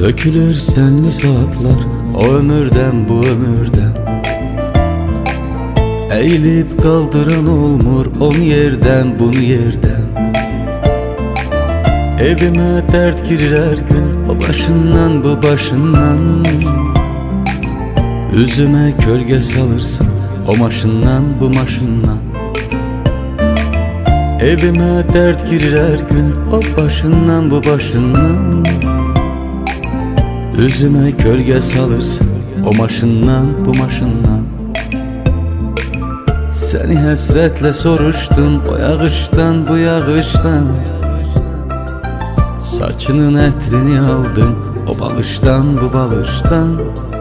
Dökülür senli saatler o ömürden bu ömürden. Eğilip kaldıran olmur on yerden bunu yerden. Evime dert girir her gün o başından bu başından. Üzüme kölge salırsın o maşından bu maşından. Evime dert girir her gün o başından bu başından. Üzüme kölge salırsın o maşından bu maşından. Seni hasretle soruştum o yağıştan bu yağıştan. Saçının etrini aldım o balıştan bu balıştan.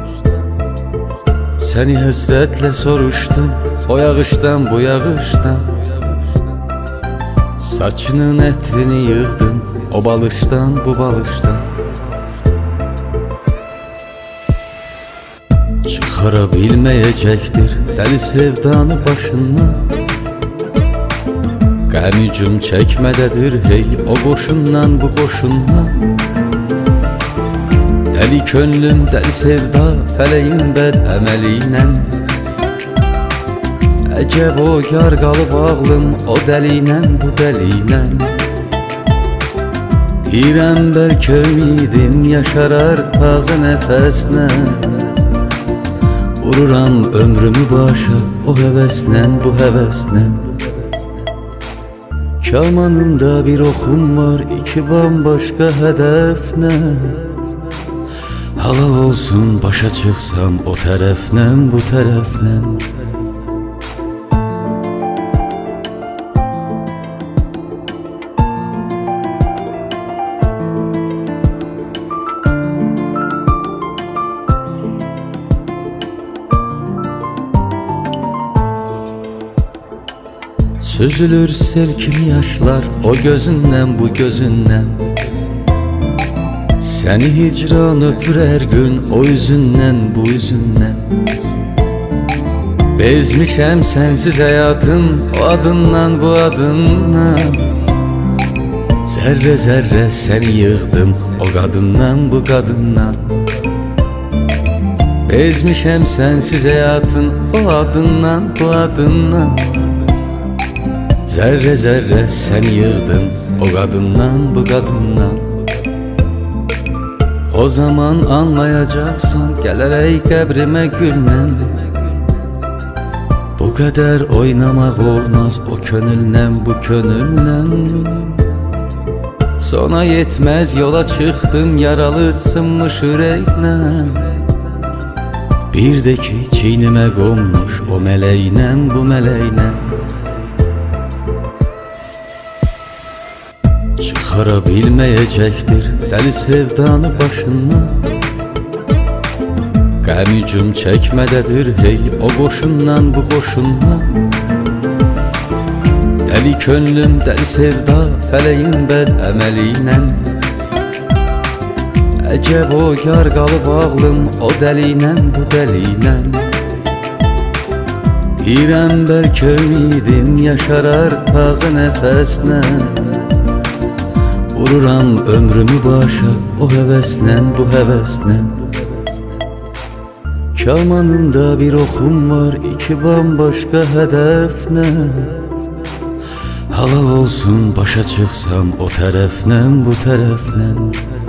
Seni hasretle soruştum o yağıştan bu yağıştan. Saçının etrini yığdım o balıştan bu balıştan. Çıkarabilmeyecektir deli sevdanı başından. Qəm hücum çekmededir hey o koşundan bu koşundan. Deli könlüm deli sevda feleğin bəd əməliyle. Əcəb o yar qalıb ağlım o dəliyle bu dəliyle. Deyirəm bəlkə ümidim yaşarar taze nəfəslə. Vururam ömrümü başa o həvəslə bu həvəslə. Kamanımda bir oxum var iki bambaşqa hədəflə. Halal olsun başa çıxsam o tərəflə bu tərəflə. Süzülür sel kimi yaşlar o gözündən bu gözündən. Səni hicran öpür hər gün o üzündən bu üzündən. Bezmişəm sensiz həyatın o adından bu adından. Zərrə zərrə səni yığdım o qadından bu qadından. Bezmişəm sensiz həyatın o adından bu adından. Zerre zerre seni yığdım o kadından bu kadından. O zaman anlayacaksan gələrək qəbrimə güllə. Bu kadar oynamak olmaz o könüllə bu könüllə. Sona yetmez yola çıktım yaralı sınmış ürəklə. Bir de ki çiynime qonmuş o mələklə bu mələklə. Çıkarabilmeyecektir deli sevdanı başından. Qəm hücum çekmededir hey o koşundan bu koşundan. Deli könlüm deli sevda feleğin bəd əməliyle. Əcəb o yar qalıb ağlım o dəliyle bu dəliyle. Deyirəm bəlkə ümidim yaşarar taze nəfəslə. Vururam ömrümü başa o həvəslə bu həvəslə. Kamanımda bir oxum var iki bambaşqa hədəflə. Halal olsun başa çıxsam o tərəflə bu tərəflə.